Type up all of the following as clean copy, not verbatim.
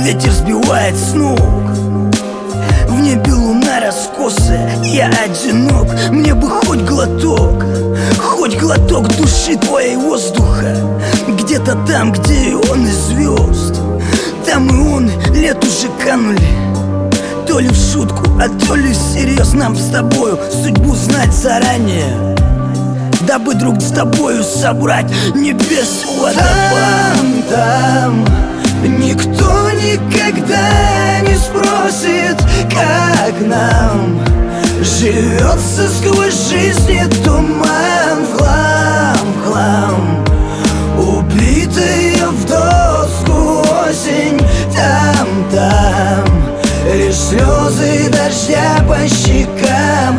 ветер сбивает с ног. В небе луна раскосая, я одинок. Мне бы хоть глоток души твоей воздуха. Где-то там, где и он, и звезд. Там и он, лет уже канули. То ли в шутку, а то ли всерьез. Нам с тобою судьбу знать заранее, дабы друг с тобою собрать небес водопад. Там никто никогда не спросит, как нам живется сквозь жизни туман. В хлам убитая в доску осень. Там лишь слезы дождя по щекам.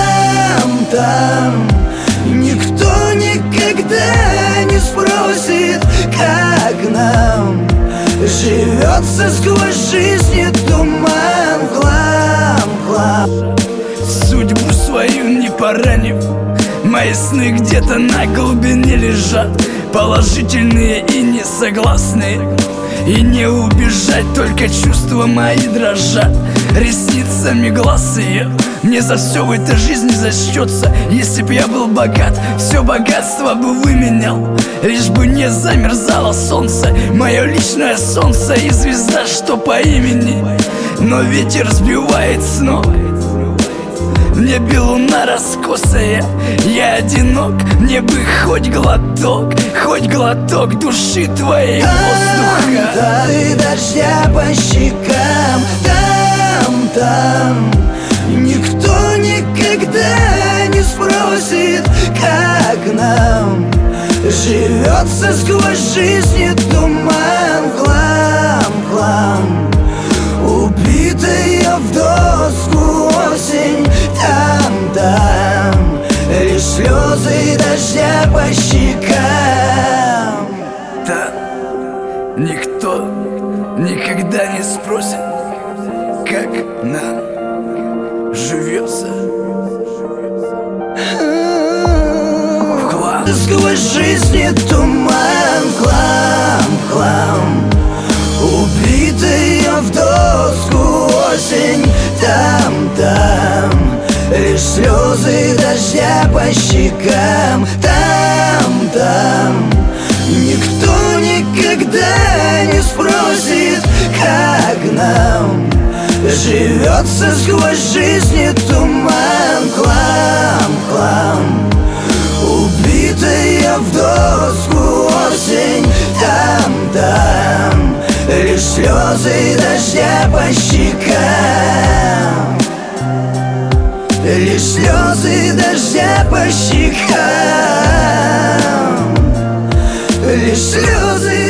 Там никто никогда не спросит, как нам живется сквозь жизни туман. Хлам судьбу свою не поранив, мои сны где-то на глубине лежат, положительные и несогласные. И не убежать, только чувства мои дрожат. Ресницами глаз ее мне за все в этой жизни зачтется. Если б я был богат, все богатство бы выменял, лишь бы не замерзало солнце, мое личное солнце и звезда, что по имени. Но ветер сбивает с ног. В небе луна раскосая, я одинок. Мне бы хоть глоток души твоей воздуха. И дождя по щекам. Там никто никогда не спросит, как нам живется сквозь жизни туман. Хлам убитая в доску осень. Там лишь слезы дождя по щекам. Там никто никогда не спросит, как нам живется в хлам. Сквозь жизни туман. Хлам убитая в доску осень. Там лишь слезы дождя по щекам. Там никто никогда не спросит, как нам живется сквозь жизни туман. Хлам убитая в доску осень. Там лишь слезы дождя по щекам. Лишь слезы дождя по щекам. Лишь слезы